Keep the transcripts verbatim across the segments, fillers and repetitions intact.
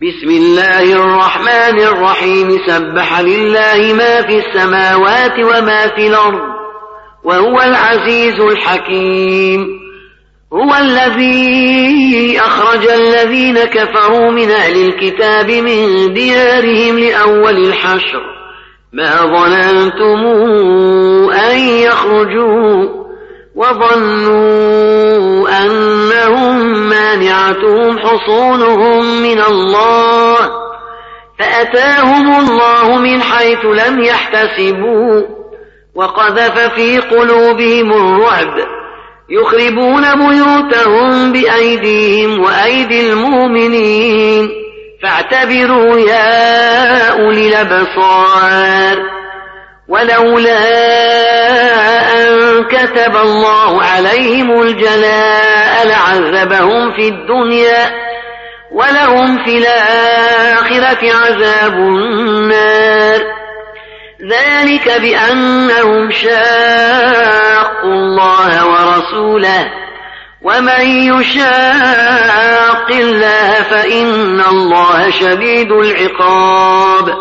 بسم الله الرحمن الرحيم سبح لله ما في السماوات وما في الأرض وهو العزيز الحكيم. هو الذي أخرج الذين كفروا من أهل الكتاب من ديارهم لأول الحشر ما ظننتم أن يخرجوا وظنوا أنهم مانعتهم حصونهم من الله فأتاهم الله من حيث لم يحتسبوا وقذف في قلوبهم الرعب يخربون بيوتهم بأيديهم وأيدي المؤمنين فاعتبروا يا أولي الأبصار. ولولا أن كتب الله عليهم الجلاء لعذبهم في الدنيا ولهم في الآخرة عذاب النار ذلك بأنهم شاقوا الله ورسوله ومن يشاق الله فإن الله شديد العقاب.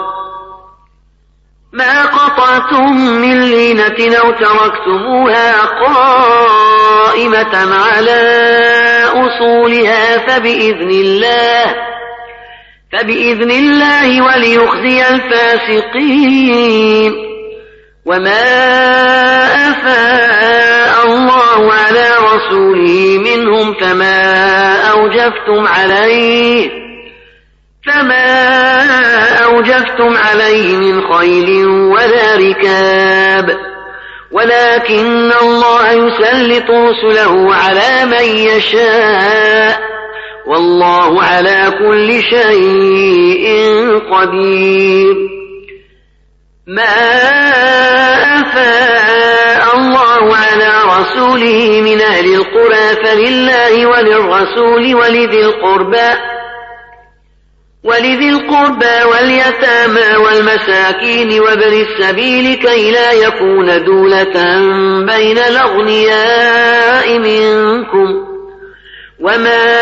ما قطعتم من لينة أو تركتموها قائمة على أصولها فبإذن الله فبإذن الله وليخزي الفاسقين. وما أفاء الله على رسوله منهم فما أوجفتم عليه فما أوجفتم عليه من خيل ولا ركاب ولكن الله يسلط رسله على من يشاء والله على كل شيء قدير. ما أفاء الله على رسوله من أهل القرى فلله وللرسول ولذي القربى ولذي القربى واليتامى والمساكين وابن السبيل كي لا يكون دولة بين الأغنياء منكم. وما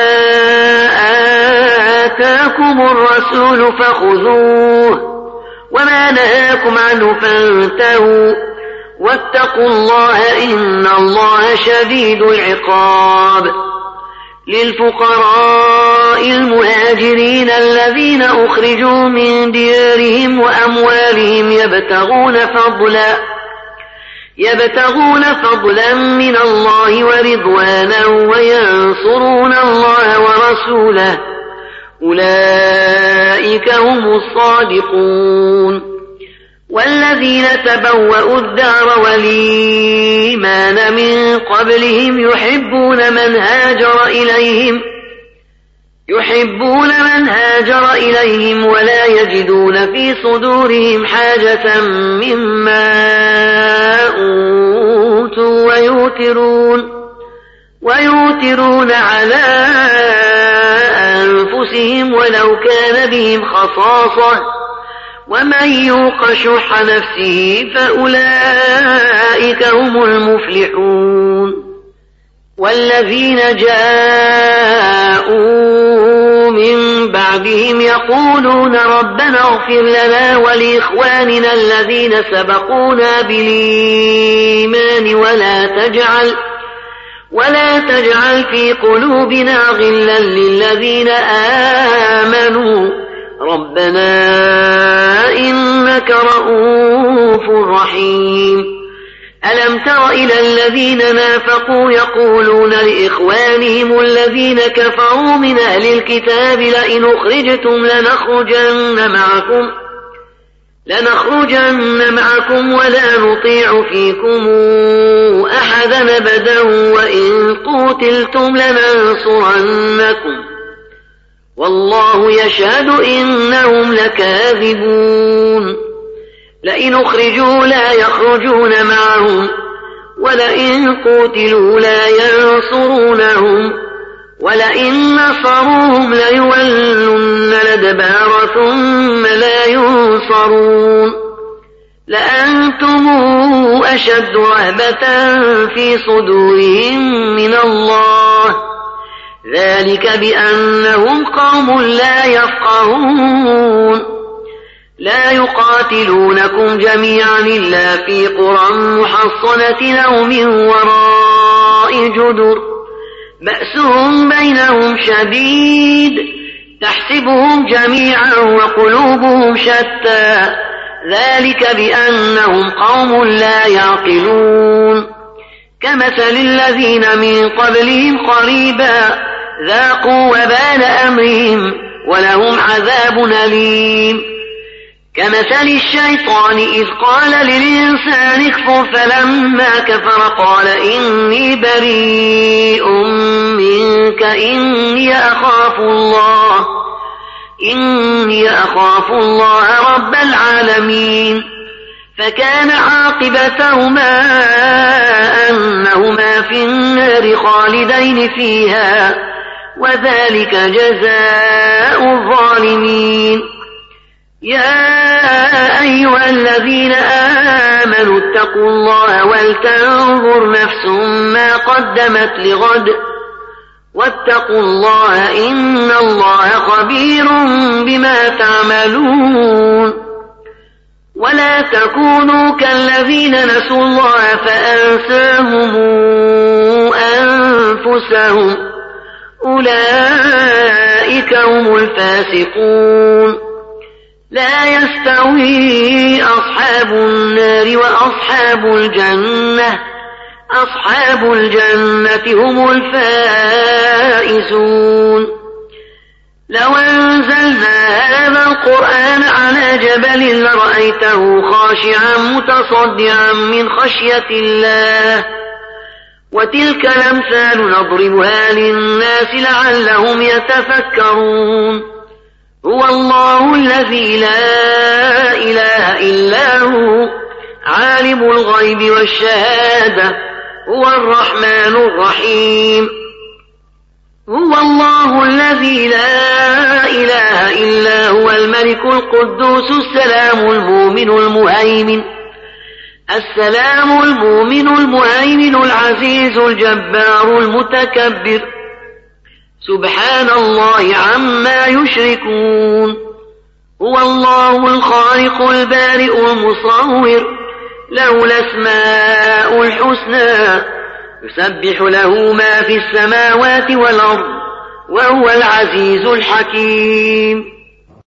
آتاكم الرسول فخذوه وما نهاكم عنه فانتهوا واتقوا الله إن الله شديد العقاب. للفقراء المهاجرين الذين أخرجوا من ديارهم وأموالهم يبتغون فضلا يبتغون فضلا من الله ورضوانا وينصرون الله ورسوله أولئك هم الصادقون. والذين تبوأوا الدار والإيمان من قبلهم يحبون من هاجر إليهم يحبون من هاجر إليهم ولا يجدون في صدورهم حاجة مما أوتوا ويؤثرون ويؤثرون على أنفسهم ولو كان بهم خصاصة ومن يوق شح نفسه فأولئك هم المفلحون. والذين جاءوا من بعدهم يقولون ربنا اغفر لنا ولإخواننا الذين سبقونا بالإيمان ولا تجعل ولا تجعل في قلوبنا غلا للذين آمنوا ربنا إنك رؤوف رحيم. ألم تر إلى الذين نافقوا يقولون لإخوانهم الذين كفروا من أهل الكتاب لئن أخرجتم لنخرجن معكم لنخرجن معكم ولا نطيع فيكم أحدا أبدا وإن قتلتم لننصرنكم والله يشهد إنهم لكاذبون. لئن أخرجوا لا يخرجون معهم ولئن قتلوا لا ينصرونهم ولئن نصروهم ليولن الأدبار ثم لا ينصرون. لأنتم أشد رهبة في صدورهم من الله ذلك بأنهم قوم لا يفقهون لا يقاتلونكم جميعا إلا في قرى محصنة أو من وراء جدر بأسهم بينهم شديد تحسبهم جميعا وقلوبهم شتى ذلك بأنهم قوم لا يعقلون كمثل الذين من قبلهم قريبا ذاقوا وبال أمرهم ولهم عذاب أليم كمثل الشيطان إذ قال للإنسان اكفر فلما كفر قال إني بريء منك إني أخاف الله إني أخاف الله رب العالمين فكان عاقبتهما أنهما في النار خالدين فيها وذلك جزاء الظالمين يا أيها الذين آمنوا اتقوا الله ولتنظر نفس ما قدمت لغد واتقوا الله إن الله خبير بما تعملون ولا تكونوا كالذين نسوا الله فأنساهم أنفسهم أولئك هم الفاسقون لا يستوي أصحاب النار وأصحاب الجنة أصحاب الجنة هم الفائزون لو أنزلنا هذا القرآن على جبل لرأيته خاشعا متصدعا من خشية الله وتلك الأمثال نضربها للناس لعلهم يتفكرون هو الله الذي لا إله إلا هو عالم الغيب والشهادة هو الرحمن الرحيم هو الله الذي لا إله إلا هو الملك القدوس السلام المؤمن المهيمن السلام المؤمن المهيمن العزيز الجبار المتكبر سبحان الله عما يشركون هو الله الخالق البارئ المصور له الأسماء الحسنى يسبح له ما في السماوات والأرض وهو العزيز الحكيم